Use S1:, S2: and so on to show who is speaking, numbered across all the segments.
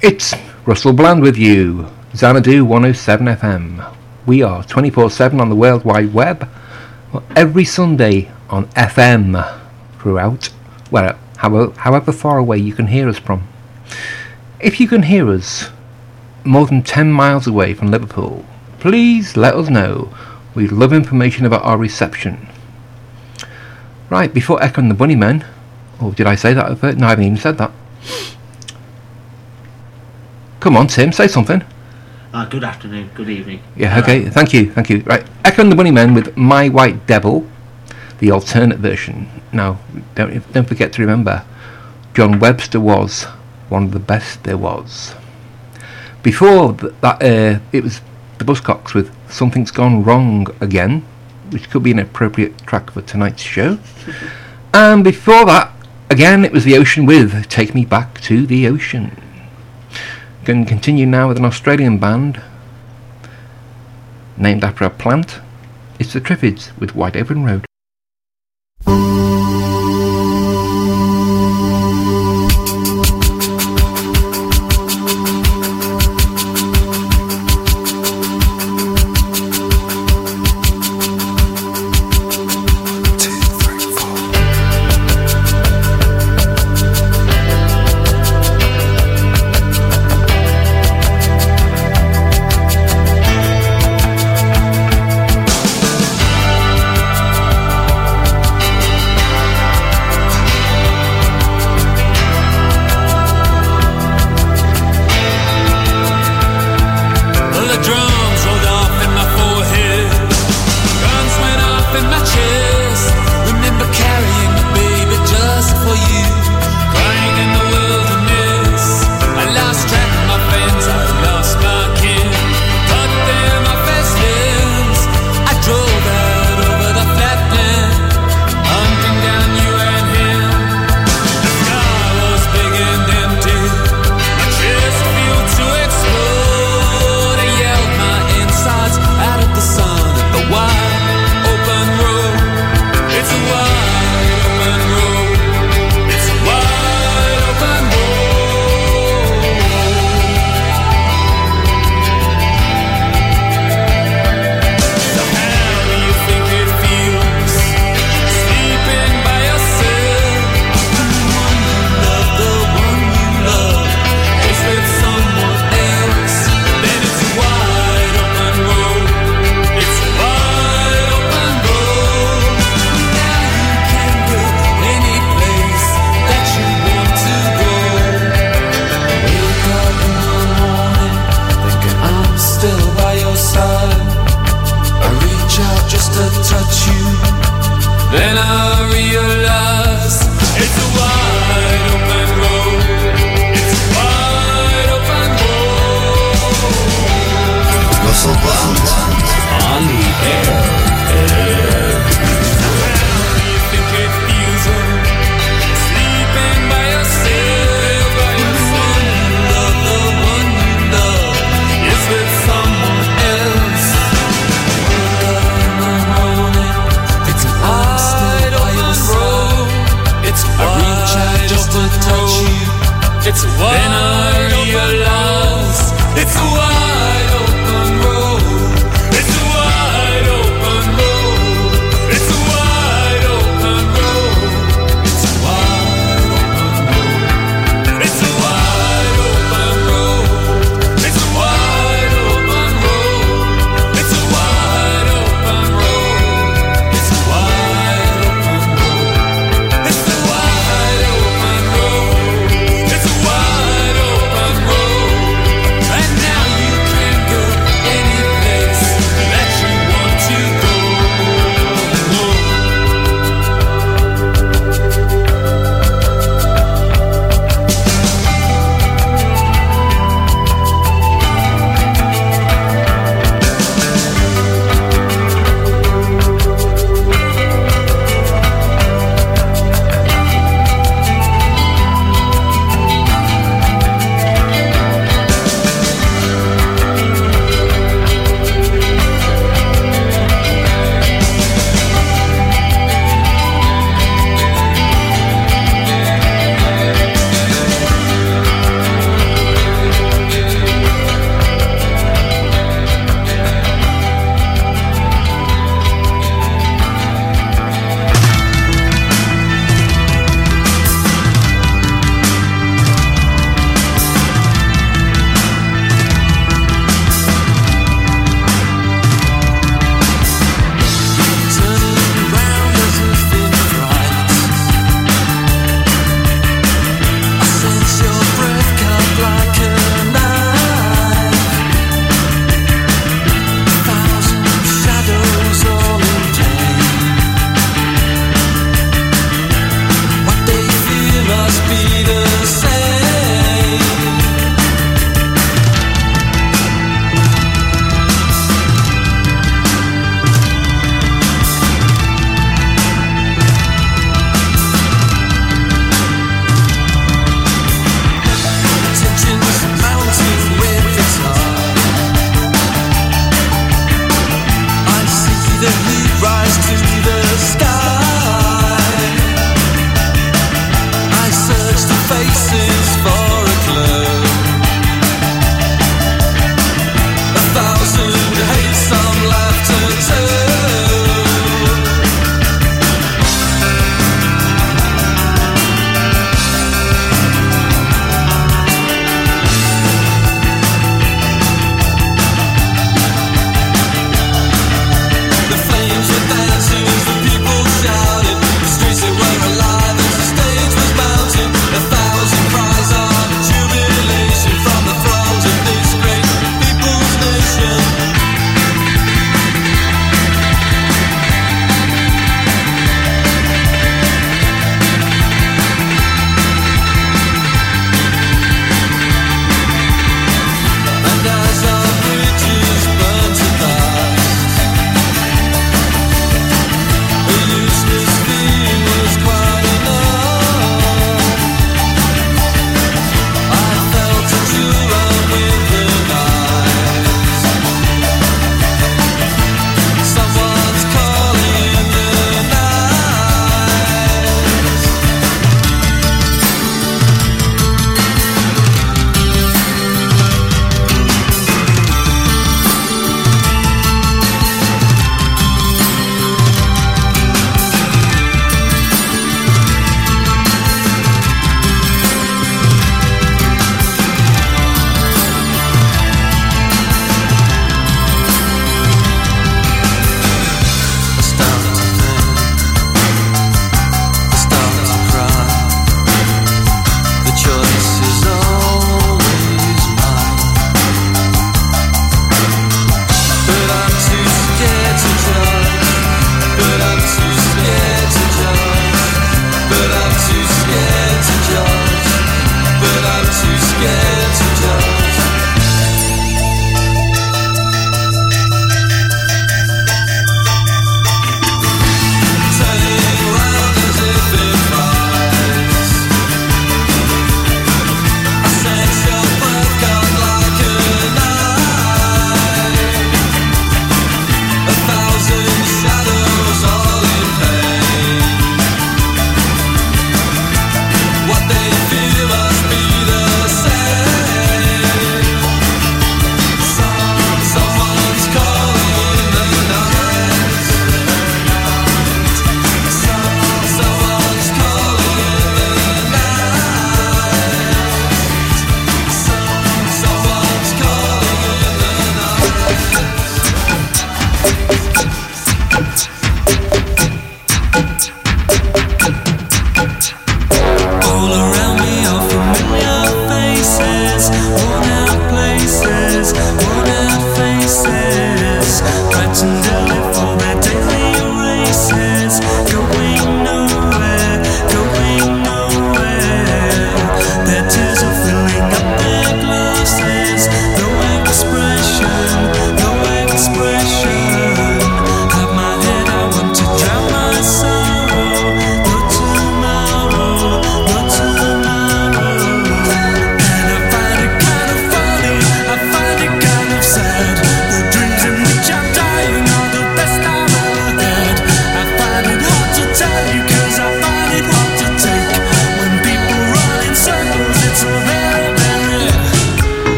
S1: It's Russell Bland with you, Xanadu 107 FM. We are 24/7 on the World Wide Web, every Sunday on FM throughout, however far away you can hear us from. If you can hear us more than 10 miles away from Liverpool, please let us know. We'd love information about our reception. Right, before echoing the Bunnymen, or did I say that at first? No, I haven't even said that. Come on, Tim, say something.
S2: Good afternoon, good evening.
S1: Yeah, okay, thank you. Right, echoing the Bunnymen with My White Devil, the alternate version. Now, don't forget to remember, John Webster was one of the best there was. Before that, it was the Buzzcocks with Something's Gone Wrong Again, which could be an appropriate track for tonight's show. And before that, again, it was The Ocean with Take Me Back to the Ocean. Going to continue now with an Australian band named after a plant. It's the Triffids with Whitehaven Road.
S3: Road.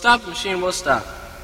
S3: stop, the machine will stop.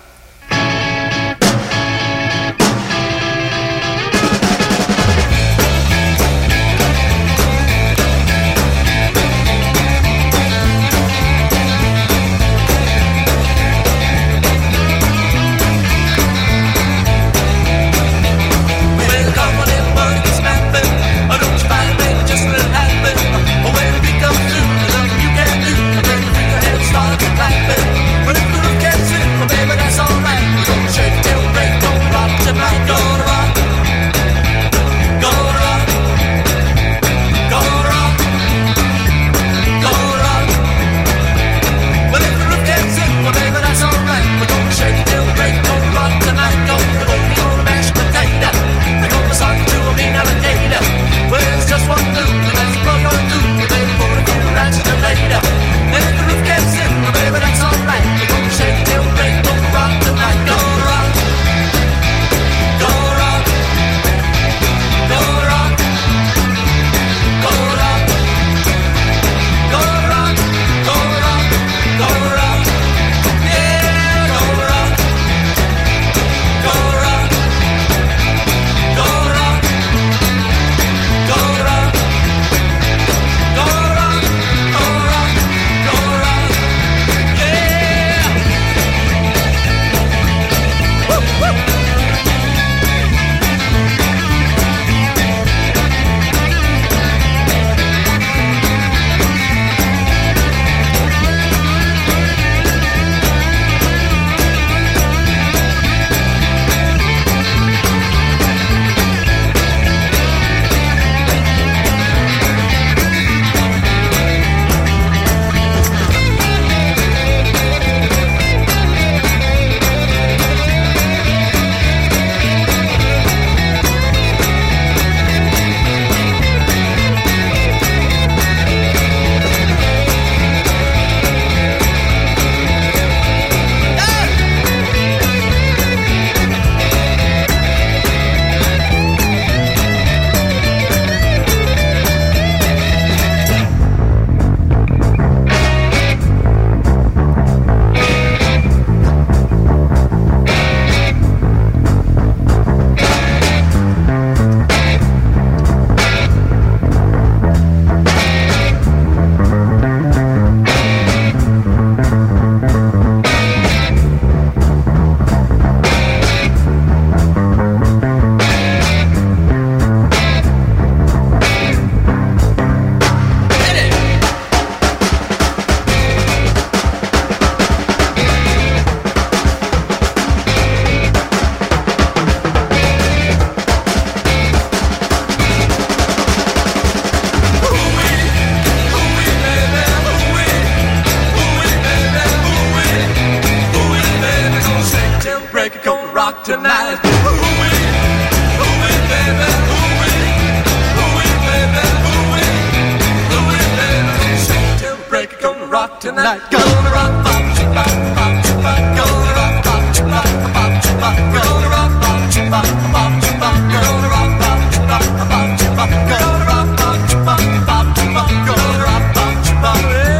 S4: Tonight, gonna rock, bop, chip, bop, bop, chip, bop, gonna rock, bop, chip, bop, bop, chip, bop, gonna rock, bop, chip, bop, bop, chip, bop, gonna rock, bop, chip, bop, bop, chip, bop, gonna rock, bop, chip, bop, bop, chip, bop, gonna rock, bop, chip, bop,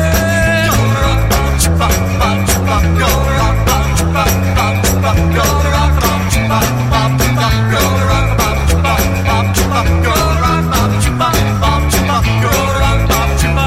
S4: gonna rock, bop, chip, bop, bop, chip, bop, gonna rock, bop, chip, bop, bop, chip, bop, gonna rock, bop, chip, bop, bop, chip, bop, gonna rock, bop, chip, bop, bop, chip, bop, gonna rock, bop, chip, bop, bop, chip, bop, gonna rock, bop, chip, bop.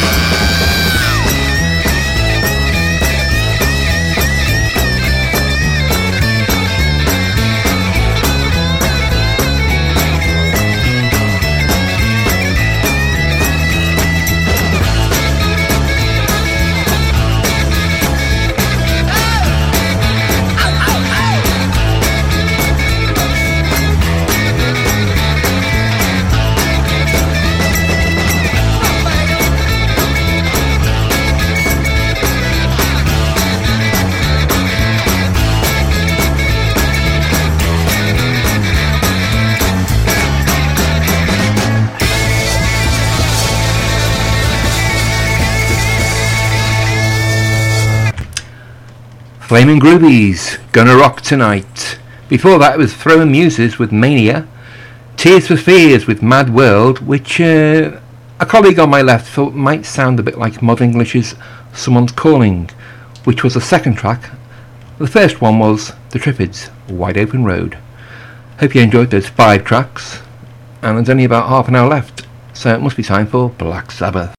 S1: Flaming Groovies, Gonna Rock Tonight. Before that was Throwing Muses with Mania, Tears for Fears with Mad World, which a colleague on my left thought might sound a bit like Mod English's Someone's Calling, which was the second track. The first one was The Triffids, Wide Open Road. Hope you enjoyed those 5 tracks, and there's only about half an hour left, so it must be time for Black Sabbath.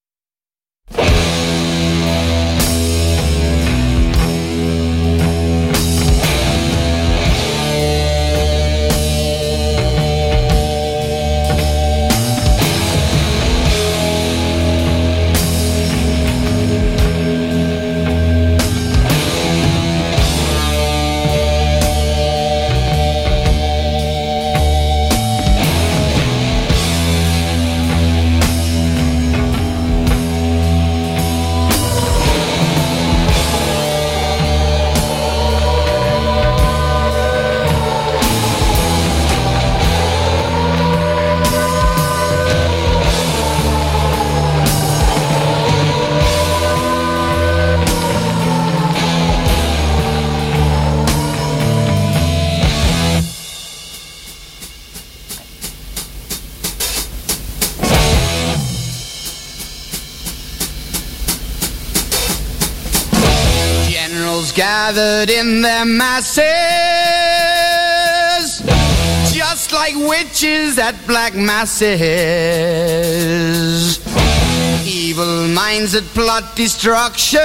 S3: Gathered in their masses, just like witches at black masses. Evil minds that plot destruction,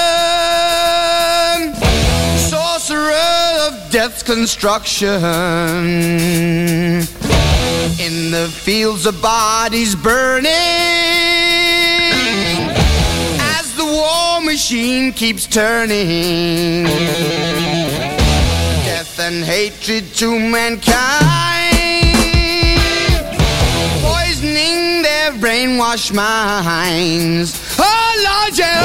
S3: sorcerer of death's construction. In the fields of bodies burning, war machine keeps turning. Death and hatred to mankind, poisoning their brainwashed minds. Oh Lord, yeah.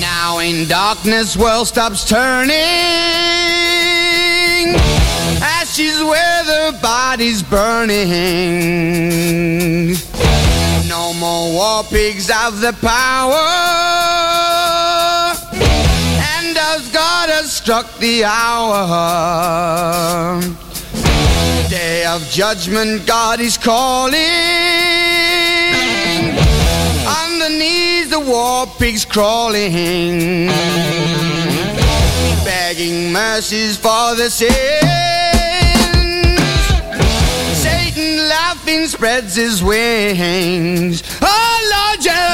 S3: darkness, world stops turning as ashes where the body's burning. No more war pigs have the power, and as God has struck the hour, day of judgment God is calling. On the knees the war pigs crawling, begging mercies for the sins. Satan laughing spreads his wings. Oh Lord, yeah.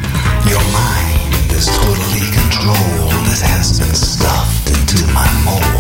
S5: Your mind is totally controlled. It has been stuffed into my mold.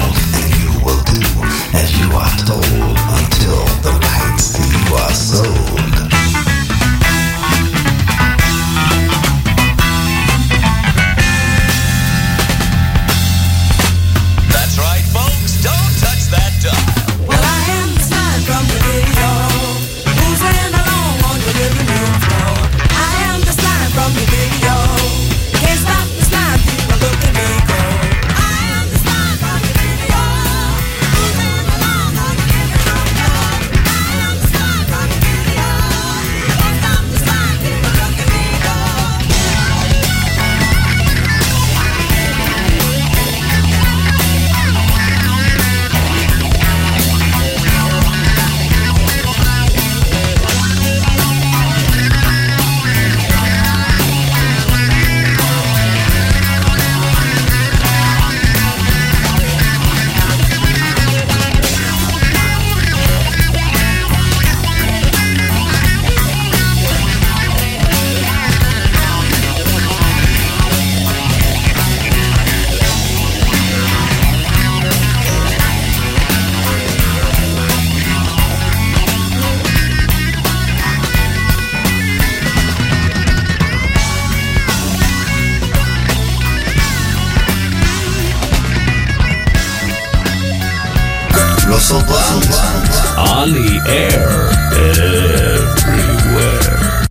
S5: Russell Bland.
S6: On the air, everywhere.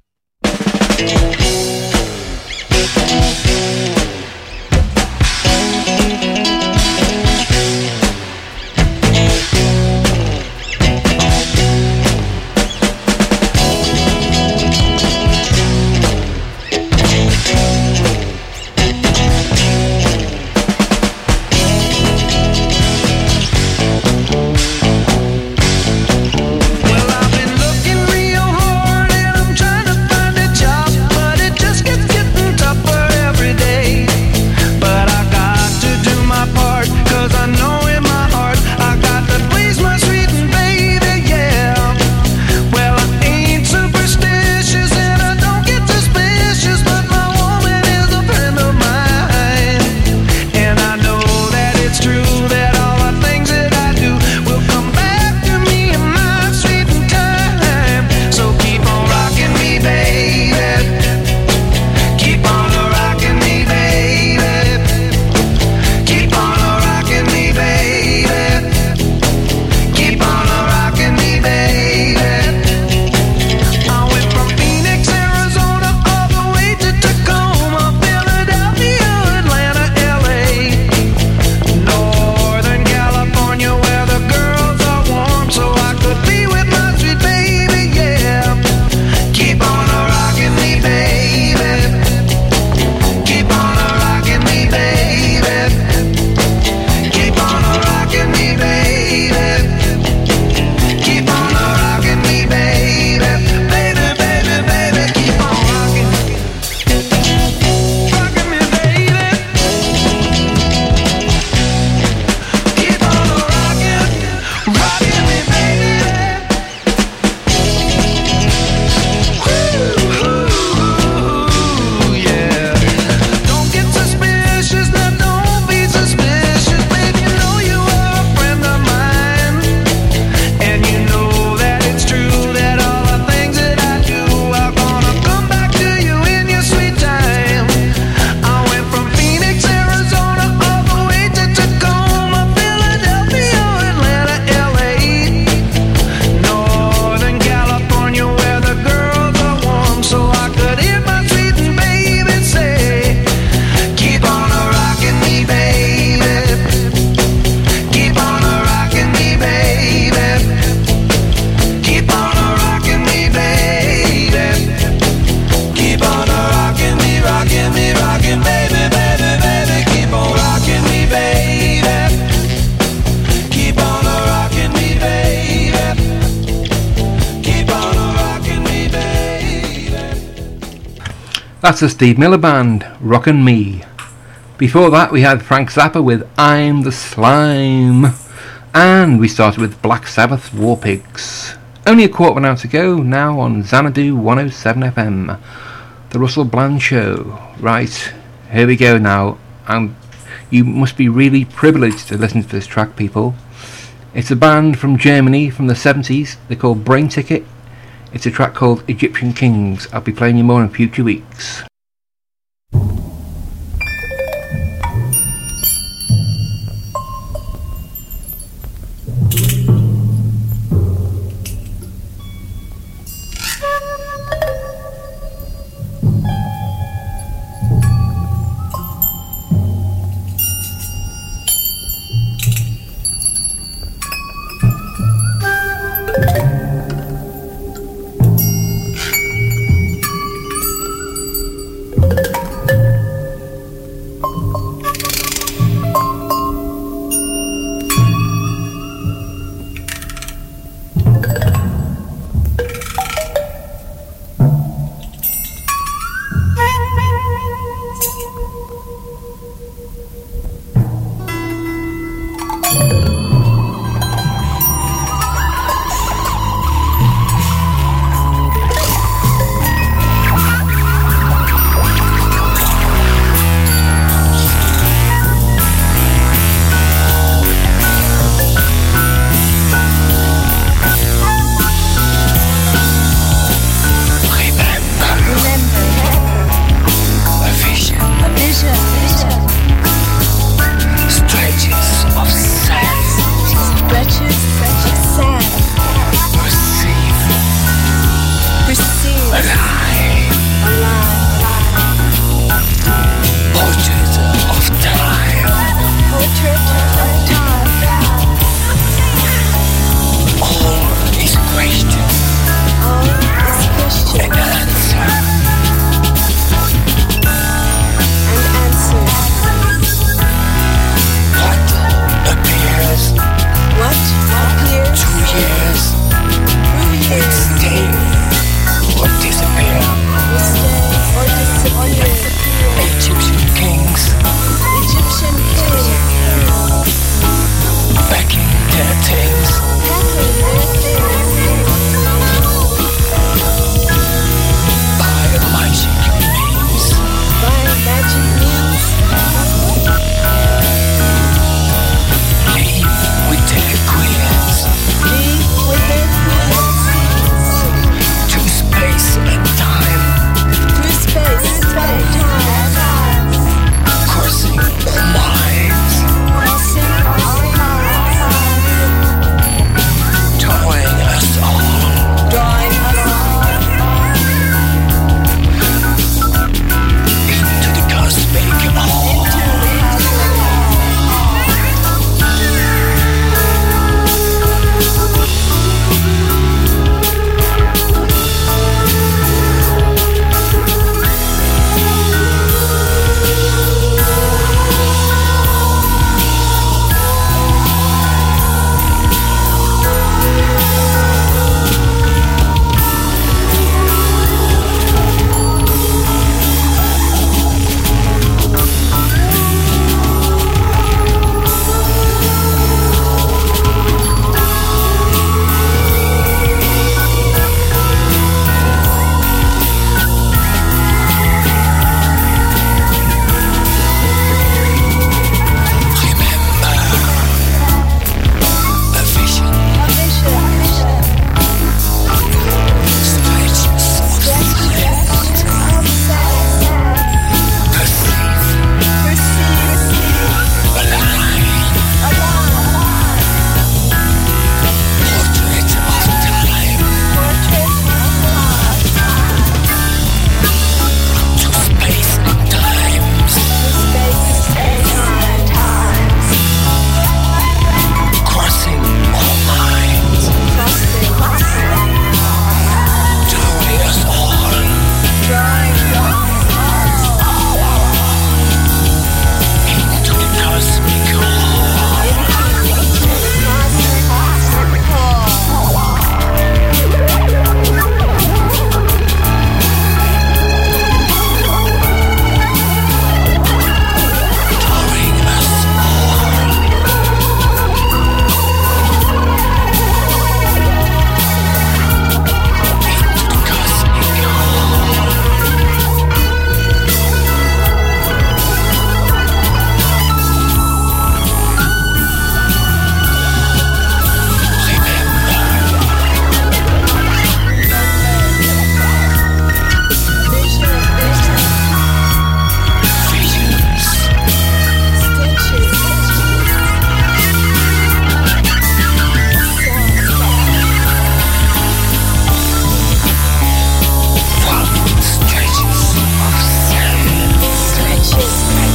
S1: That's the Steve Miller Band, Rockin' Me. Before that we had Frank Zappa with I'm the Slime. And we started with Black Sabbath, War Pigs. Only a quarter of an hour to go now on Xanadu 107 FM. The Russell Bland Show. Right, here we go now. And you must be really privileged to listen to this track, people. It's a band from Germany from the 70s. They're called Brain Ticket. It's a track called Egyptian Kings. I'll be playing you more in future weeks.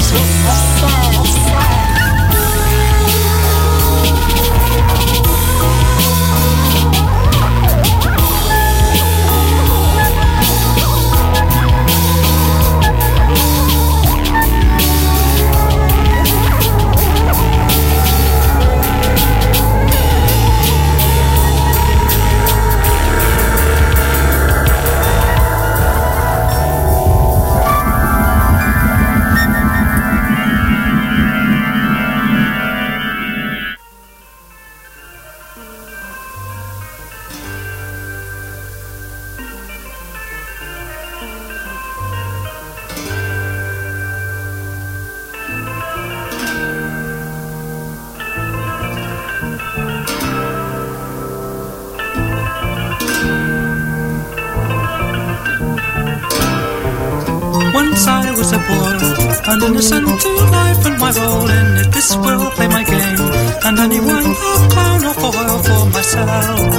S5: Once I was a boy, and innocent to life and my role in it. This will play my game, and anyone a clown or foil for myself.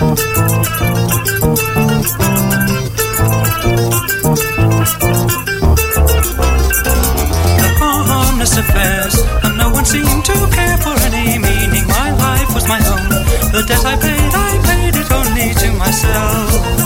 S5: Honest affairs, and no one seemed to care for any meaning. My life was my own. The debt I paid it only to myself.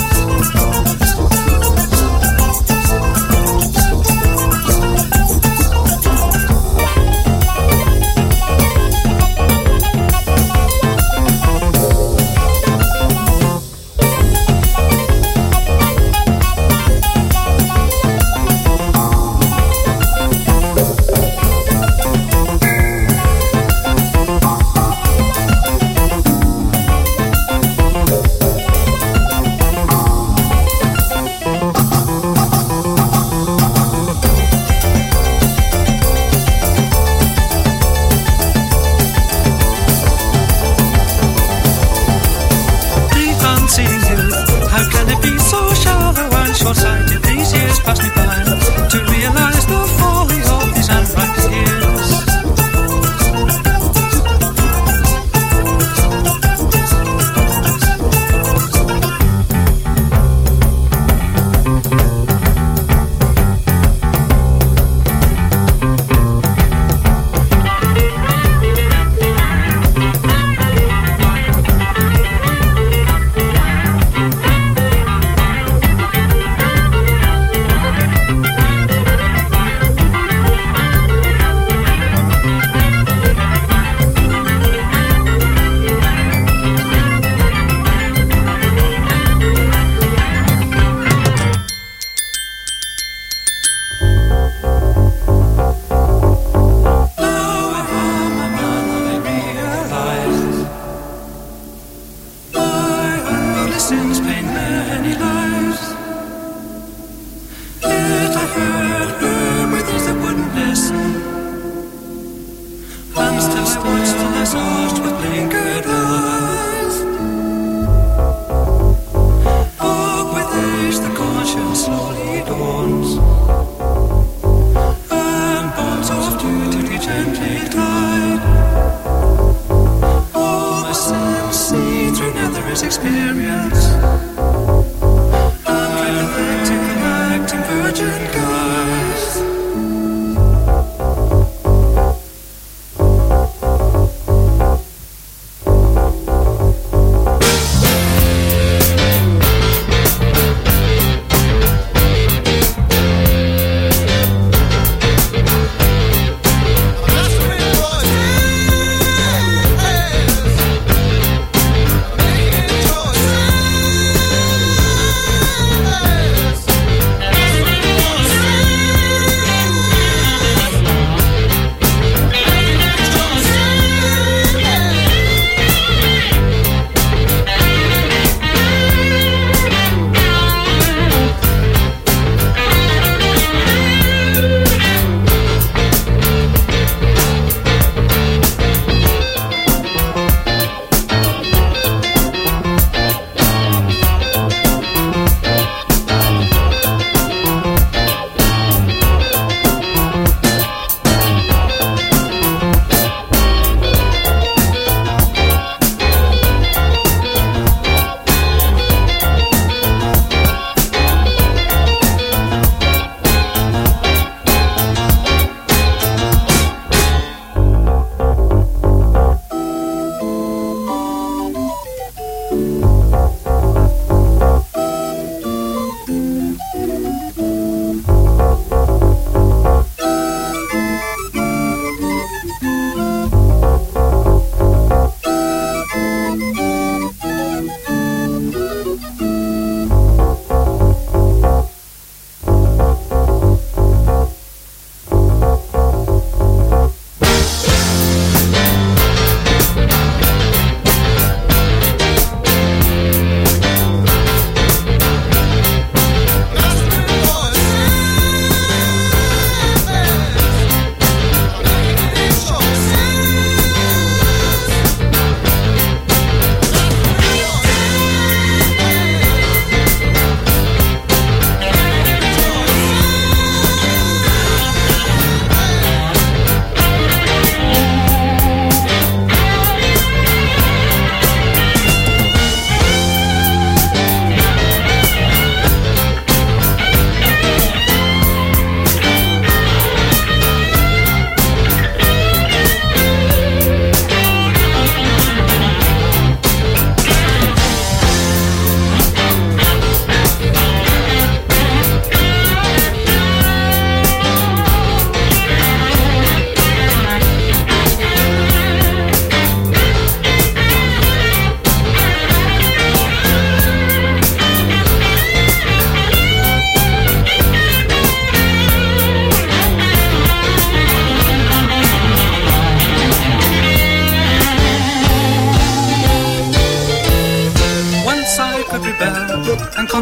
S5: Short-sighted, these years pass me by to realize the folly of these unripe years.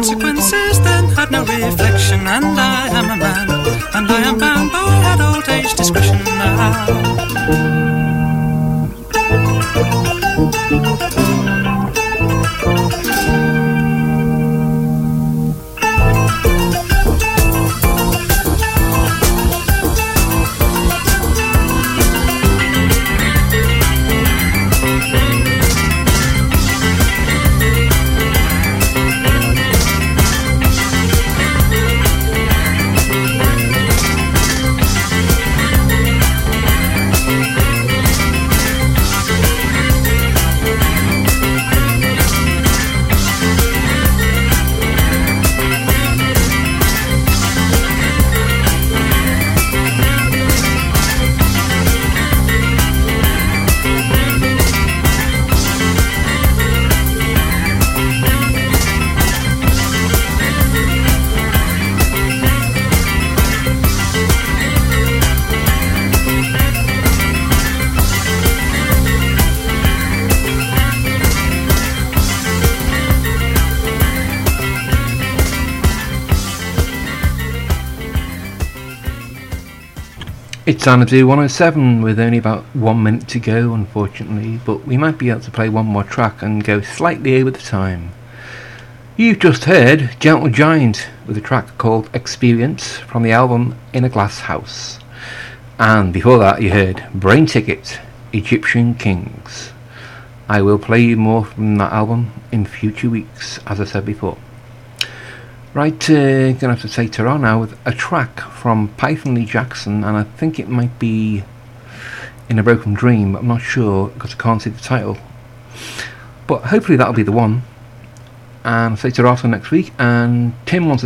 S5: consequences, then had no reflection. And I am a man, and I am bound by that old age discretion now.
S1: It's Xanadu 107 with only about 1 minute to go, unfortunately, but we might be able to play one more track and go slightly over the time. You've just heard Gentle Giant with a track called Experience from the album In a Glass House. And before that you heard Brain Ticket, Egyptian Kings. I will play you more from that album in future weeks, as I said before. Right, gonna have to say ta-ra now with a track from Python Lee Jackson, and I think it might be In a Broken Dream. I'm not sure because I can't see the title, but hopefully that'll be the one. And say ta-ra till next week. And Tim wants to